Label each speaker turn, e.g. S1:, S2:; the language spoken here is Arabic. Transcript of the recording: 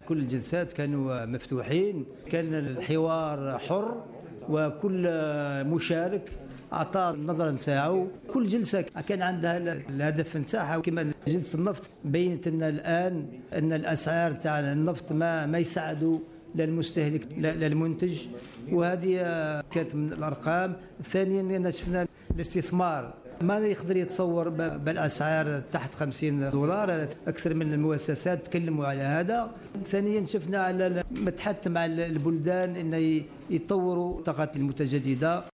S1: كل الجلسات كانوا مفتوحين، كان الحوار حر وكل مشارك أعطى النظرة نتاعو. كل جلسة كان عندها الهدف نتاعها. كما جلسة النفط بينت لنا الآن أن الأسعار تاع النفط ما يساعدوا للمستهلك للمنتج، وهذه كانت من الأرقام. ثانيا شفنا الاستثمار ما يقدر يتصور بالأسعار تحت $50. أكثر من المؤسسات تكلموا على هذا. ثانيا شفنا على متحتم على البلدان أن يطوروا الطاقات المتجددة.